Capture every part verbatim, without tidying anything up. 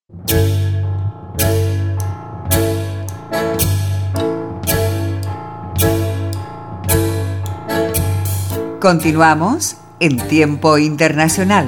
Continuamos en Tiempo Internacional.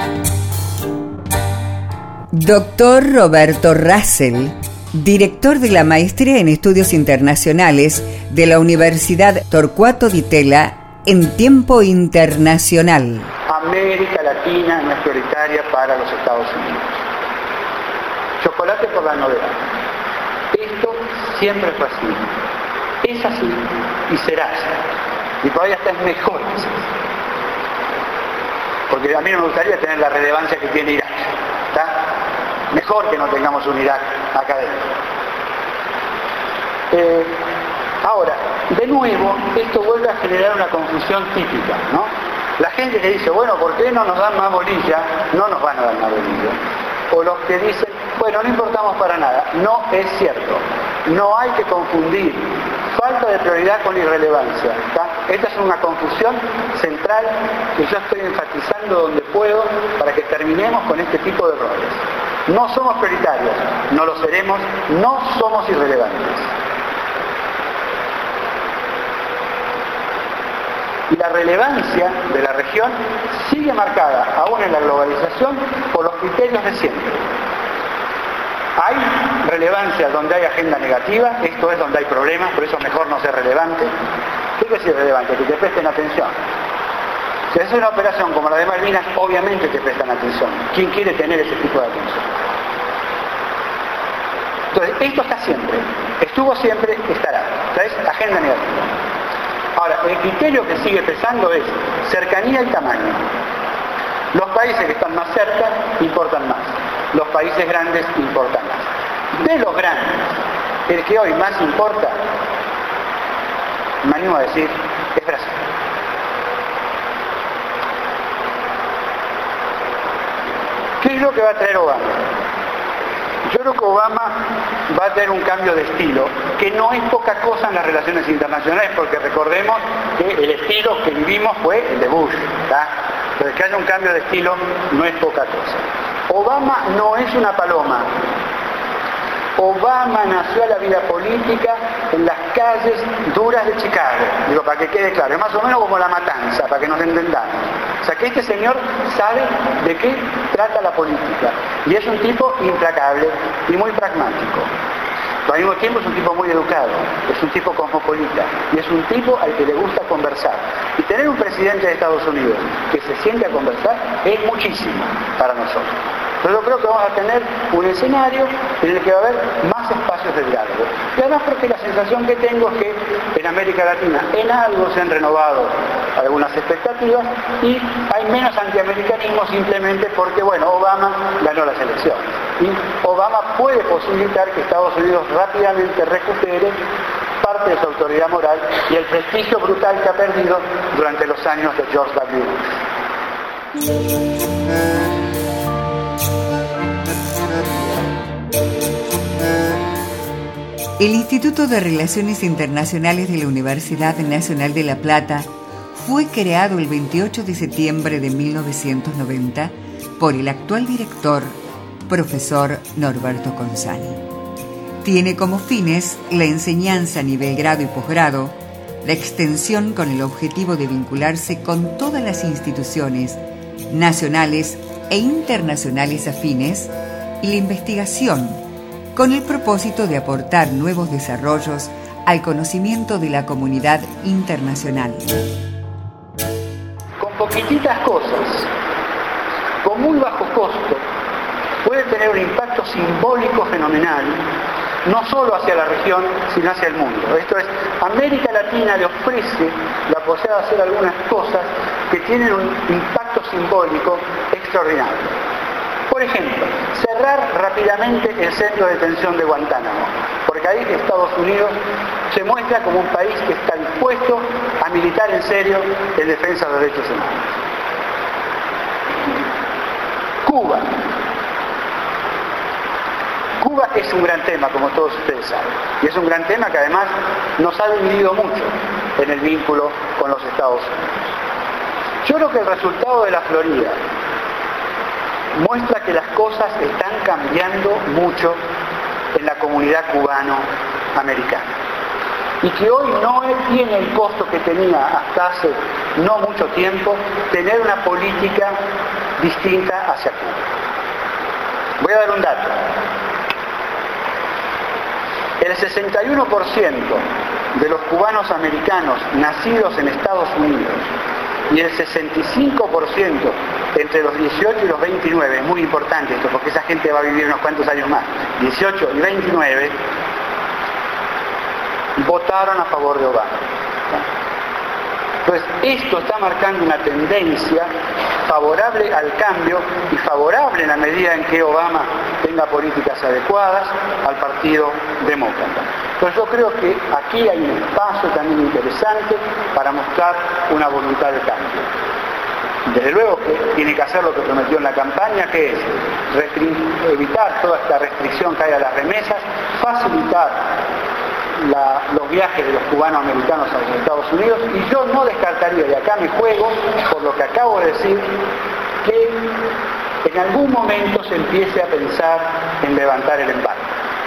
Doctor Roberto Russell, director de la Maestría en Estudios Internacionales de la Universidad Torcuato Di Tella en Tiempo Internacional. América Latina no es prioritaria para los Estados Unidos. Chocolate por la novedad. Esto siempre fue así. Es así y será así. Y todavía está es mejor que así. Porque a mí no me gustaría tener la relevancia que tiene Irak. ¿Está? Mejor que no tengamos un Irak acá adentro. Eh, ahora, de nuevo, esto vuelve a generar una confusión típica, ¿no? La gente que dice, bueno, ¿por qué no nos dan más bolilla? No nos van a dar más bolilla. O los que dicen, bueno, no importamos para nada. No es cierto. No hay que confundir falta de prioridad con irrelevancia. ¿Está? Esta es una confusión central que yo estoy enfatizando donde puedo para que terminemos con este tipo de errores. No somos prioritarios, no lo seremos, no somos irrelevantes. Y la relevancia de la región sigue marcada, aún en la globalización, por los criterios de siempre. Hay relevancia donde hay agenda negativa, esto es donde hay problemas, por eso es mejor no ser relevante. ¿Qué quiere decir relevante? Que te presten atención. Si haces una operación como la de Malvinas, obviamente te prestan atención. ¿Quién quiere tener ese tipo de atención? Entonces, esto está siempre. Estuvo siempre, estará. ¿Sabes? Agenda negativa. Ahora, el criterio que sigue pesando es cercanía y tamaño. Los países que están más cerca importan más. Los países grandes importan más. De los grandes, el que hoy más importa, me animo a decir, es Brasil. ¿Qué es lo que va a traer Obama? Yo creo que Obama va a tener un cambio de estilo, que no es poca cosa en las relaciones internacionales, porque recordemos que el estilo que vivimos fue el de Bush, ¿tá? Pero que haya un cambio de estilo no es poca cosa. Obama no es una paloma. Obama nació a la vida política en las calles duras de Chicago, digo, para que quede claro, es más o menos como La Matanza, para que nos entendamos. O sea, que este señor sabe de qué trata la política, y es un tipo implacable y muy pragmático. Pero al mismo tiempo es un tipo muy educado, es un tipo cosmopolita, y es un tipo al que le gusta conversar. Y tener un presidente de Estados Unidos que se siente a conversar es muchísimo para nosotros. Pero yo creo que vamos a tener un escenario en el que va a haber más espacios de diálogo. Y además porque la sensación que tengo es que en América Latina en algo se han renovado algunas expectativas y hay menos antiamericanismo simplemente porque, bueno, Obama ganó las elecciones. Y Obama puede posibilitar que Estados Unidos rápidamente recupere parte de su autoridad moral y el prestigio brutal que ha perdido durante los años de George W. Bush. El Instituto de Relaciones Internacionales de la Universidad Nacional de La Plata fue creado el veintiocho de septiembre de mil novecientos noventa por el actual director, profesor Norberto Consani. Tiene como fines la enseñanza a nivel grado y posgrado, la extensión con el objetivo de vincularse con todas las instituciones nacionales e internacionales afines y la investigación con el propósito de aportar nuevos desarrollos al conocimiento de la comunidad internacional. Con poquititas cosas, con muy bajo costo, puede tener un impacto simbólico fenomenal, no solo hacia la región, sino hacia el mundo. Esto es, América Latina le ofrece la posibilidad de hacer algunas cosas que tienen un impacto simbólico extraordinario. Por ejemplo, cerrar rápidamente el centro de detención de Guantánamo, porque ahí Estados Unidos se muestra como un país que está dispuesto a militar en serio en defensa de los derechos humanos. Cuba. Cuba es un gran tema, como todos ustedes saben, y es un gran tema que además nos ha dividido mucho en el vínculo con los Estados Unidos. Yo creo que el resultado de la Florida muestra que las cosas están cambiando mucho en la comunidad cubano-americana y que hoy no tiene el costo que tenía hasta hace no mucho tiempo tener una política distinta hacia Cuba. Voy a dar un dato. El sesenta y uno por ciento de los cubanos americanos nacidos en Estados Unidos y el sesenta y cinco por ciento entre los dieciocho y los veintinueve, es muy importante esto porque esa gente va a vivir unos cuantos años más, dieciocho y veintinueve, votaron a favor de Obama. Entonces, esto está marcando una tendencia favorable al cambio y favorable en la medida en que Obama tenga políticas adecuadas al Partido Demócrata. Entonces yo creo que aquí hay un espacio también interesante para mostrar una voluntad de cambio. Desde luego que tiene que hacer lo que prometió en la campaña, que es evitar toda esta restricción que hay a las remesas, facilitar La, los viajes de los cubanos americanos a los Estados Unidos, y yo no descartaría, y acá me juego por lo que acabo de decir, que en algún momento se empiece a pensar en levantar el embargo.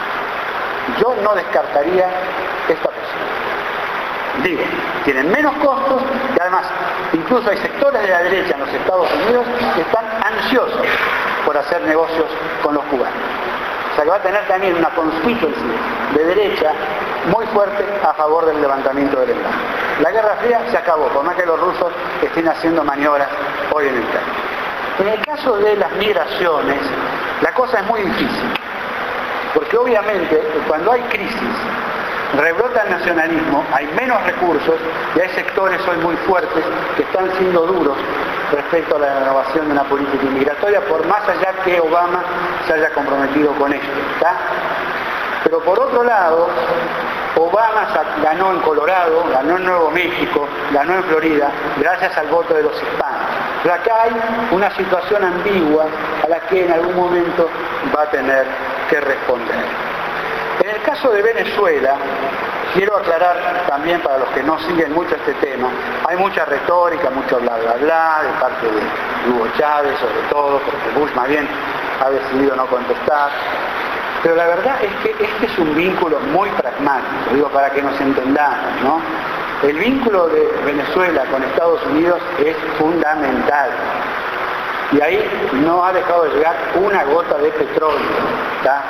Yo no descartaría esta posibilidad. Digo, tienen menos costos y además incluso hay sectores de la derecha en los Estados Unidos que están ansiosos por hacer negocios con los cubanos. O sea que va a tener también una constituency de derecha muy fuerte a favor del levantamiento del embargo. La Guerra Fría se acabó, por más que los rusos estén haciendo maniobras hoy en Ucrania. En el caso de las migraciones, la cosa es muy difícil, porque obviamente cuando hay crisis, rebrota el nacionalismo, hay menos recursos y hay sectores hoy muy fuertes que están siendo duros respecto a la renovación de una política inmigratoria, por más allá que Obama se haya comprometido con esto, ¿está? Pero por otro lado, Obama ganó en Colorado, ganó en Nuevo México, ganó en Florida, gracias al voto de los hispanos. Pero acá hay una situación ambigua a la que en algún momento va a tener que responder. En el caso de Venezuela, quiero aclarar también para los que no siguen mucho este tema, hay mucha retórica, mucho bla bla bla de parte de Hugo Chávez, sobre todo, porque Bush más bien ha decidido no contestar. Pero la verdad es que este es un vínculo muy pragmático, digo, para que nos entendamos, ¿no? El vínculo de Venezuela con Estados Unidos es fundamental. Y ahí no ha dejado de llegar una gota de petróleo, ¿está?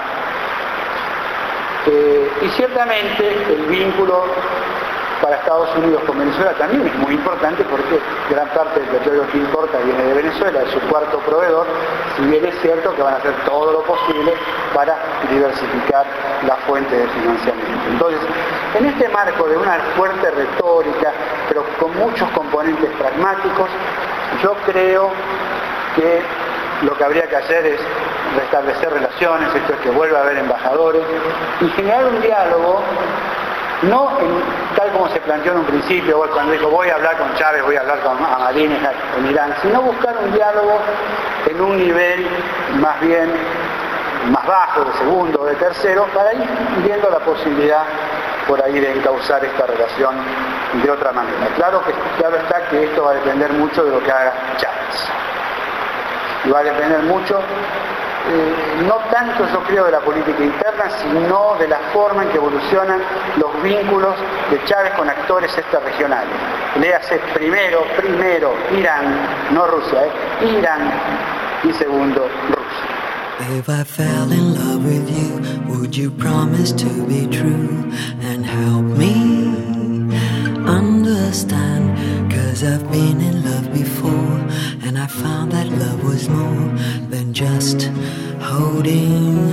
Eh, y ciertamente el vínculo para Estados Unidos con Venezuela también es muy importante porque gran parte del petróleo que importa viene de Venezuela, es su cuarto proveedor, si bien es cierto que van a hacer todo lo posible para diversificar la fuente de financiamiento. Entonces, en este marco de una fuerte retórica, pero con muchos componentes pragmáticos, yo creo que lo que habría que hacer es restablecer relaciones, esto es que vuelva a haber embajadores, y generar un diálogo, no en, tal como se planteó en un principio, cuando dijo voy a hablar con Chávez, voy a hablar con Ahmadinejad en Irán, sino buscar un diálogo en un nivel más bien más bajo, de segundo, de tercero, para ir viendo la posibilidad por ahí de encauzar esta relación de otra manera. Claro que claro está que esto va a depender mucho de lo que haga Chávez. Y va a depender mucho, eh, no tanto yo creo de la política interna, sino de la forma en que evolucionan los vínculos de Chávez con actores extrarregionales. Léase primero, primero, Irán, no Rusia, eh, Irán, y segundo, Rusia. If I fell in love with you, would you promise to be true and help me understand? 'Cause I've been in love before and I found that love was more than just holding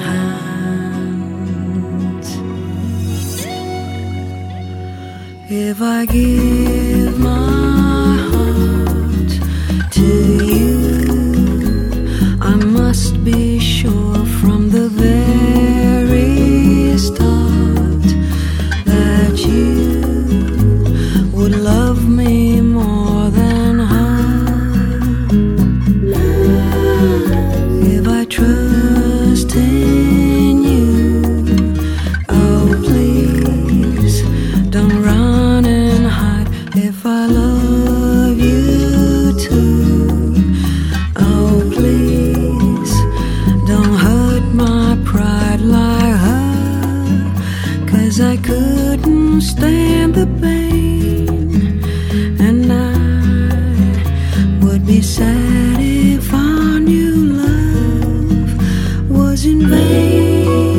hands. If I give my heart to you, I must be sure from the very start that you would love me more than her. If I trust in you, oh please don't run and hide. If I love stand the pain, and I would be sad if our new love was in vain.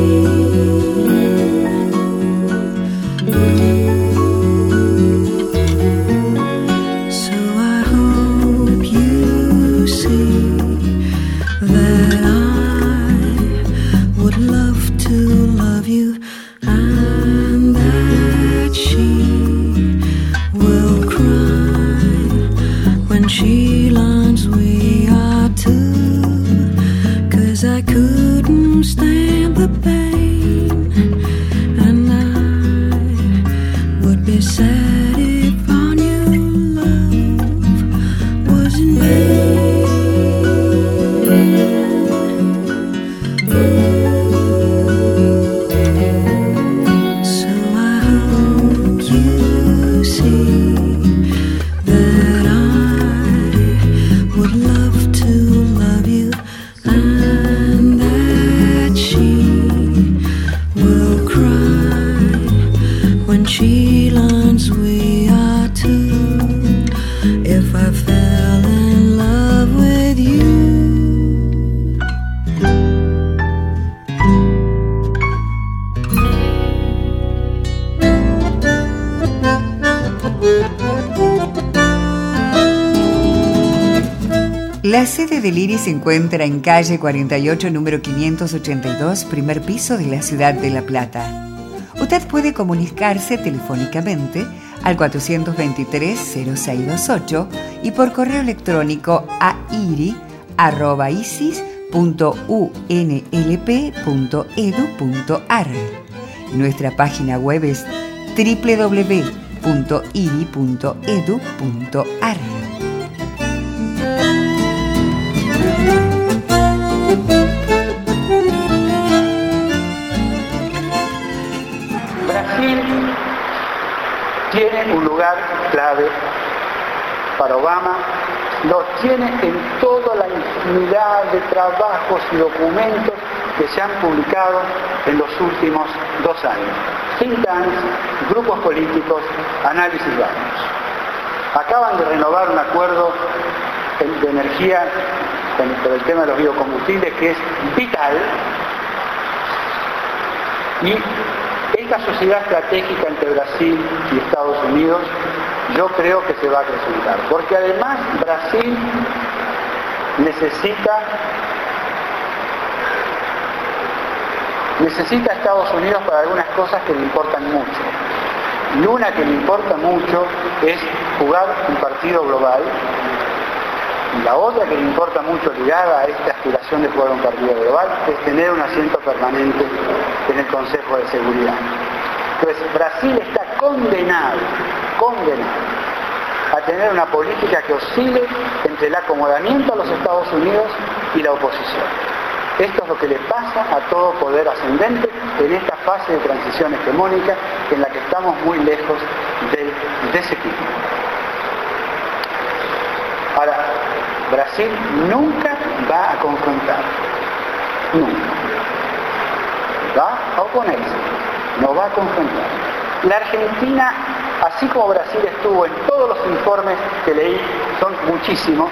She learns we are two, 'cause I couldn't stand the pain, and I would be sad if our new love was in vain. So I hope you see that I would love to love you, and that she will cry when she learns we are two. If I fell in love with you. La sede del IRI se encuentra en calle cuarenta y ocho, número quinientos ochenta y dos, primer piso de la ciudad de La Plata. Usted puede comunicarse telefónicamente al cuatrocientos veintitrés cero seis veintiocho y por correo electrónico a iri arroba isis punto u n l p punto e d u punto a r. Nuestra página web es doble u doble u doble u punto iri punto e d u punto a r. Brasil tiene un lugar clave para Obama, lo tiene en toda la infinidad de trabajos y documentos que se han publicado en los últimos dos años. Think tanks, grupos políticos, análisis varios. Acaban de renovar un acuerdo de energía por el tema de los biocombustibles que es vital, y esta sociedad estratégica entre Brasil y Estados Unidos yo creo que se va a acrecentar, porque además Brasil necesita necesita a Estados Unidos para algunas cosas que le importan mucho, y una que le importa mucho es jugar un partido global, y la otra que le importa mucho ligada a esta aspiración de jugar un partido global es tener un asiento permanente en el Consejo de Seguridad. Entonces Brasil está condenado, condenado a tener una política que oscile entre el acomodamiento a los Estados Unidos y la oposición. Esto es lo que le pasa a todo poder ascendente en esta fase de transición hegemónica en la que estamos muy lejos del desequilibrio. Ahora, Brasil nunca va a confrontar, nunca. Va a oponerse, no va a confrontar. La Argentina, así como Brasil estuvo en todos los informes que leí, son muchísimos,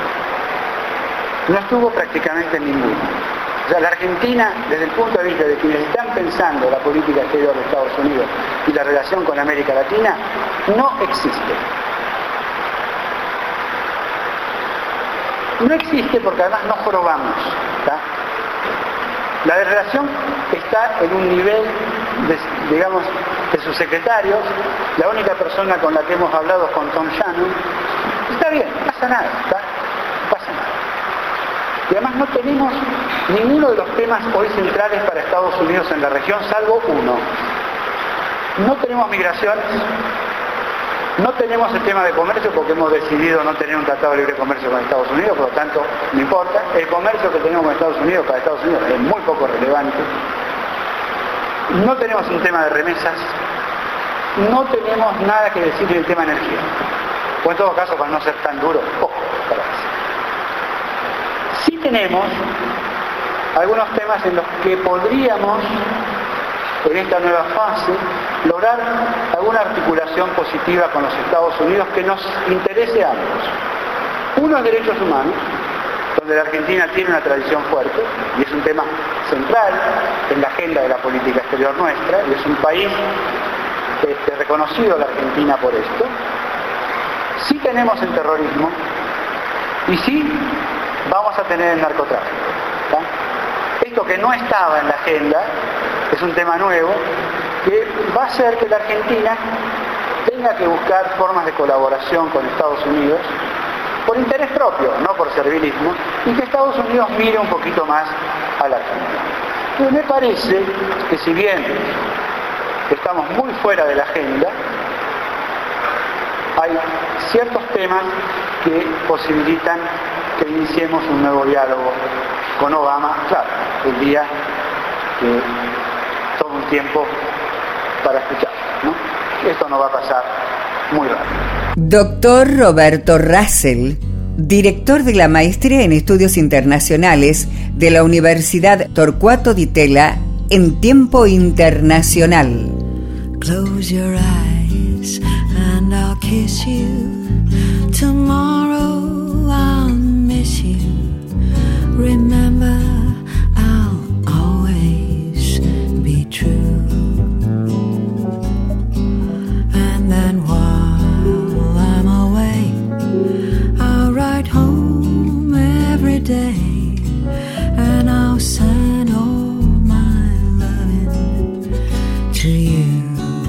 no estuvo prácticamente en ninguno. O sea, la Argentina, desde el punto de vista de quienes están pensando la política exterior de Estados Unidos y la relación con América Latina, no existe. No existe porque además no probamos, ¿tá? La relación está en un nivel, de, digamos, de sus secretarios. La única persona con la que hemos hablado es con Tom Shannon. Está bien, no pasa nada, ¿tá? No pasa nada. Y además no tenemos ninguno de los temas hoy centrales para Estados Unidos en la región, salvo uno. No tenemos migraciones. No tenemos el tema de comercio porque hemos decidido no tener un tratado de libre comercio con Estados Unidos, por lo tanto, no importa. El comercio que tenemos con Estados Unidos para Estados Unidos es muy poco relevante. No tenemos un tema de remesas. No tenemos nada que decir del tema de energía. O en todo caso, para no ser tan duro, poco para decir. Sí tenemos algunos temas en los que podríamos en esta nueva fase, lograr alguna articulación positiva con los Estados Unidos que nos interese a ambos. Uno es derechos humanos, donde la Argentina tiene una tradición fuerte, y es un tema central en la agenda de la política exterior nuestra, y es un país este, reconocido la Argentina por esto. Sí tenemos el terrorismo, y sí vamos a tener el narcotráfico. ¿tá? Esto que no estaba en la agenda es un tema nuevo que va a hacer que la Argentina tenga que buscar formas de colaboración con Estados Unidos por interés propio, no por servilismo, y que Estados Unidos mire un poquito más a la Argentina. Entonces me parece que si bien estamos muy fuera de la agenda, hay ciertos temas que posibilitan que iniciemos un nuevo diálogo con Obama, claro, el día que tome un tiempo para escuchar, ¿no? Esto no va a pasar muy rápido. Doctor Roberto Russell, director de la Maestría en Estudios Internacionales de la Universidad Torcuato Di Tella en Tiempo Internacional. Close your eyes and I'll kiss you. Tomorrow I'll miss you. Remember, I'll always be true. And then while I'm away, I'll ride home every day, and I'll send all my loving to you.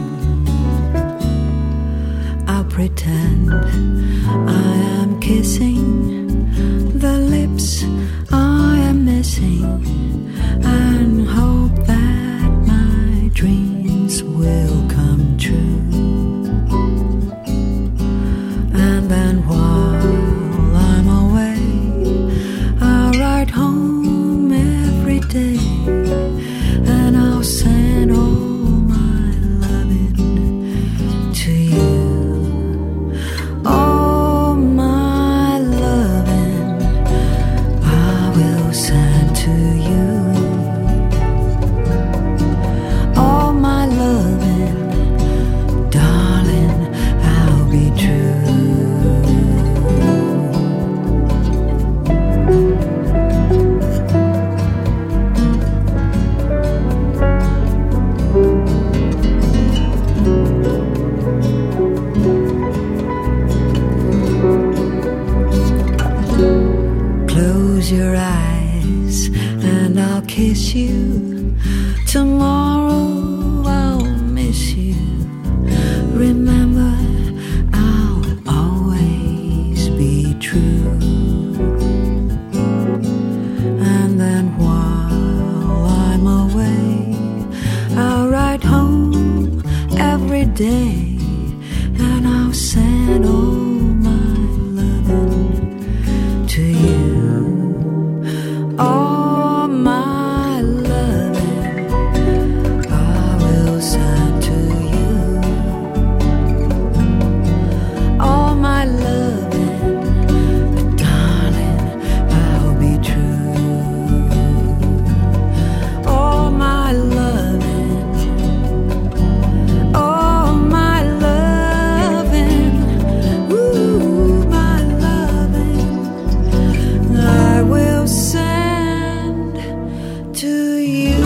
I'll pretend I am kissing the lips I am missing, and hope that my dreams will come true. And then while I'm away, I'll ride home every day, and I'll send all my loving to you. All my loving I will send to you. All my loving, darling, I'll be true. Close your eyes and I'll kiss you. Tomorrow I'll miss you. Remember, I'll always be true. And then while I'm away, I'll ride home every day, and I'll send all my loving to you. All my loving I will send to you. All my loving, darling, I'll be true. All my loving, all my loving, ooh, my loving, I will send to you.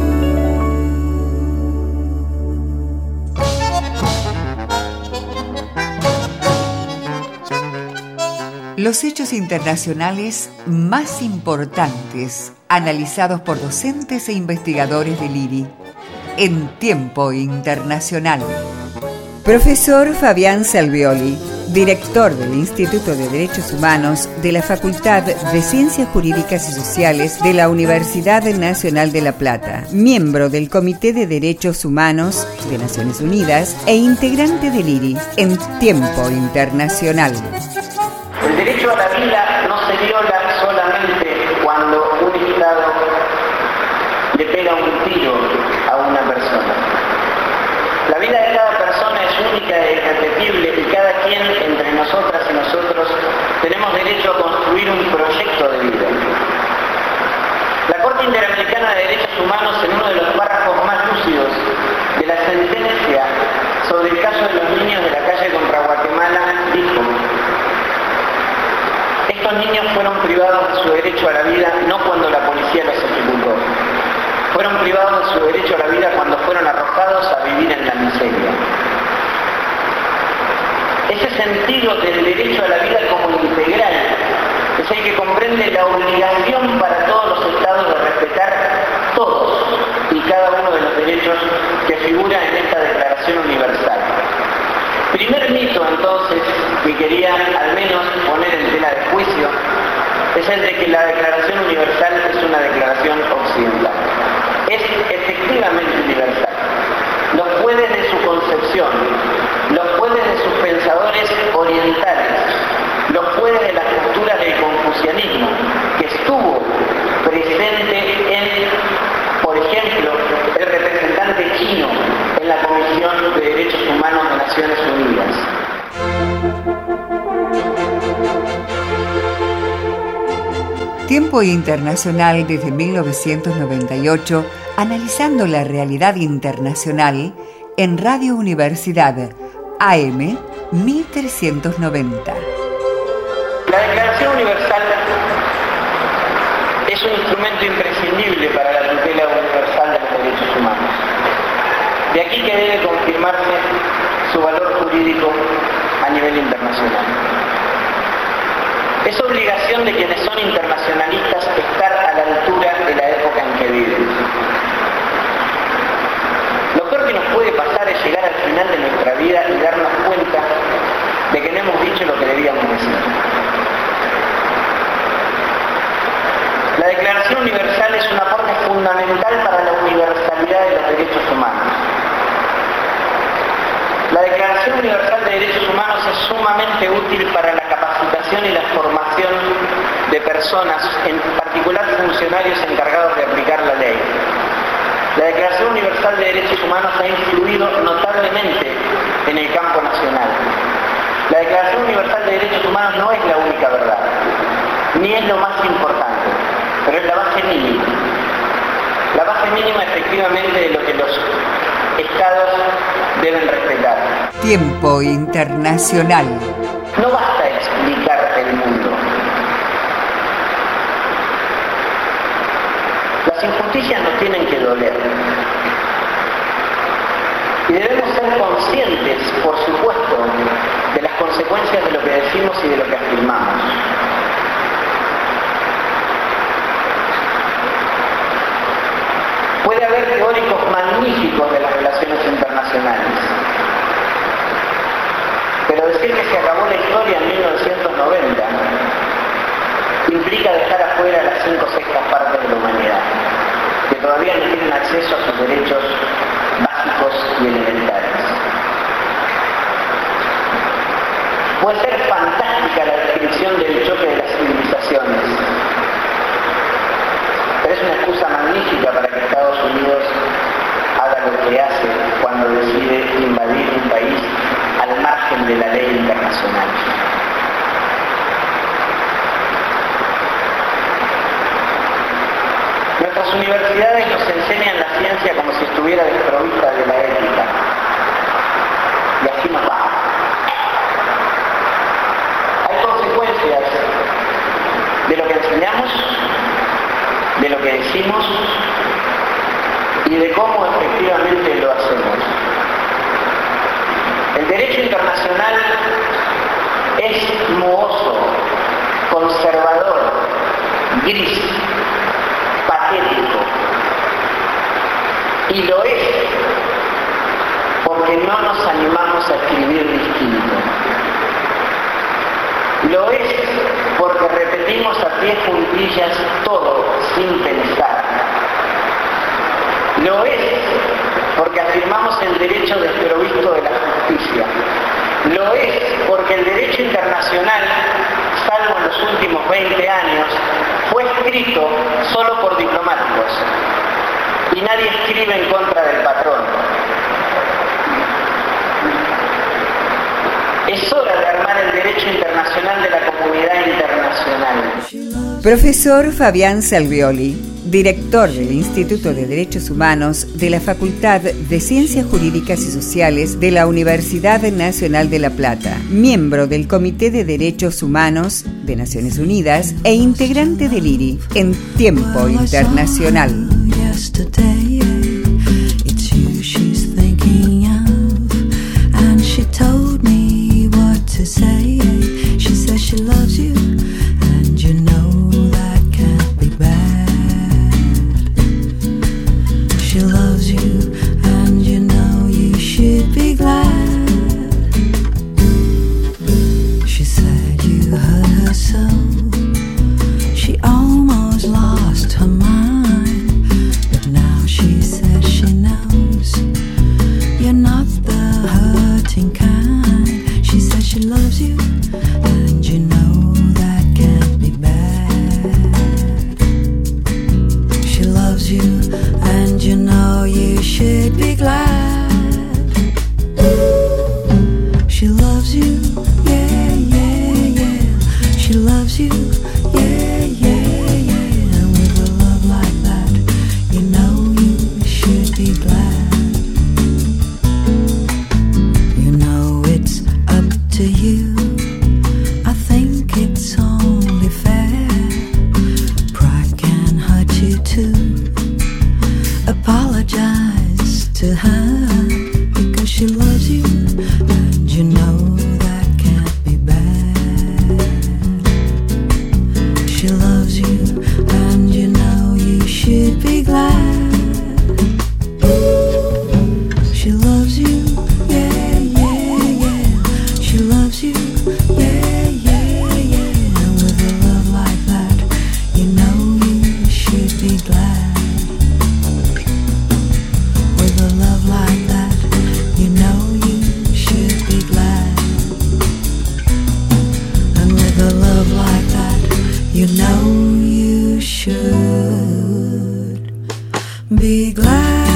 Los hechos internacionales más importantes analizados por docentes e investigadores del I R I en Tiempo Internacional. Profesor Fabián Salvioli, director del Instituto de Derechos Humanos de la Facultad de Ciencias Jurídicas y Sociales de la Universidad Nacional de La Plata, miembro del Comité de Derechos Humanos de Naciones Unidas e integrante del I R I en Tiempo Internacional. El derecho a la vida no se viola solamente cuando un Estado le pega un tiro a una persona. La vida de cada persona es única e irrepetible, y cada quien entre nosotras y nosotros tenemos derecho a construir un proyecto de vida. La Corte Interamericana de Derechos Humanos, en uno de los párrafos más lúcidos su derecho a la vida cuando fueron arrojados a vivir en la miseria. Ese sentido del derecho a la vida como integral es el que comprende la obligación para todos los estados de respetar todos y cada uno de los derechos que figuran en esta Declaración Universal. Primer mito, entonces, que quería al menos poner en tela de juicio es el de que la Declaración Universal es una declaración occidental. Es efectivamente universal. Lo fue desde su concepción, lo fue desde sus pensadores orientales, lo fue desde las posturas del confucianismo, que estuvo presente en, por ejemplo, el representante chino en la Comisión de Derechos Humanos de Naciones Unidas. Tiempo Internacional desde mil novecientos noventa y ocho, analizando la realidad internacional en Radio Universidad A M mil trescientos noventa. La Declaración Universal es un instrumento imprescindible para la tutela universal de los derechos humanos. De aquí que debe confirmarse su valor jurídico a nivel internacional. Es obligación de quienes son internacionalistas estar a la altura de la época en que viven. Lo peor que nos puede pasar es llegar al final de nuestra vida y darnos cuenta de que no hemos dicho lo que debíamos decir. La Declaración Universal es un aporte fundamental para la universalidad de los derechos humanos. La Declaración Universal de Derechos Humanos es sumamente útil para la capacitación y la formación de personas, en particular funcionarios encargados de aplicar la ley. La Declaración Universal de Derechos Humanos ha influido notablemente en el campo nacional. La Declaración Universal de Derechos Humanos no es la única verdad, ni es lo más importante, pero es la base mínima. La base mínima efectivamente de lo que los estados deben respetar. Tiempo Internacional. No basta explicar el mundo. Las injusticias nos tienen que doler. Y debemos ser conscientes, por supuesto, de las consecuencias de lo que decimos y de lo que afirmamos. Puede haber teóricos magníficos de las relaciones internacionales, pero decir que se acabó la historia en mil novecientos noventa implica dejar afuera las cinco sextas partes de la humanidad, que todavía no tienen acceso a sus derechos básicos y elementales. Puede ser fantástica la descripción del choque de las civilizaciones, pero es una excusa magnífica para que Estados Unidos haga lo que hace cuando decide invadir un país al margen de la ley internacional. Nuestras universidades nos enseñan la ciencia como si estuviera desprovista de la ética. Y así nos va. Hay consecuencias de lo que enseñamos, de lo que decimos y de cómo efectivamente lo hacemos. El derecho internacional es mohoso, conservador, gris, patético. Y lo es porque no nos animamos a escribir distinto. Lo es porque repetimos a pie juntillas todo sin pensar. Lo es porque afirmamos el derecho desprovisto de la justicia. Lo es porque el derecho internacional, salvo en los últimos veinte años, fue escrito solo por diplomáticos. Y nadie escribe en contra del patrón. Es hora de armar el derecho internacional de la comunidad internacional. Profesor Fabián Salvioli, director del Instituto de Derechos Humanos de la Facultad de Ciencias Jurídicas y Sociales de la Universidad Nacional de La Plata, miembro del Comité de Derechos Humanos de Naciones Unidas e integrante del I R I en Tiempo Internacional. She loves you, and you know you should be glad. She said you hurt her so, she almost lost her mind. But now she says she knows you're not the hurting kind. She says she loves you, and you know that can't be bad. She loves you, and you know you should be glad. She loves you, yeah, yeah, yeah. She loves you, yeah, yeah, yeah. And with a love like that, you know you should be glad. You know it's up to you. I think it's only fair. Pride can hurt you too. Apologize to her, because she loves you, and you know that can't be bad. She loves you, and you know you should be glad. She loves you, yeah, yeah, yeah. She loves you, yeah, yeah, yeah. And with a love like that, you know you should be glad. With a love like that, you know you should be glad. And with a love like that, you know you should be glad.